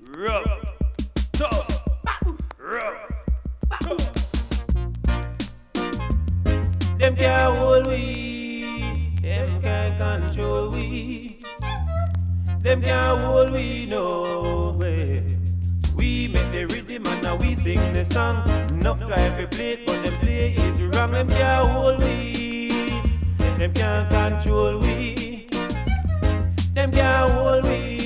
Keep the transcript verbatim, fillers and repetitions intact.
rough, tough, rough. Them can't hold we, them can't control we. Them can't hold we no way. We make the rhythm and now we sing the song. Enough try to play it, but them play it wrong. Them can't hold we, them can't control we. Them can't hold we.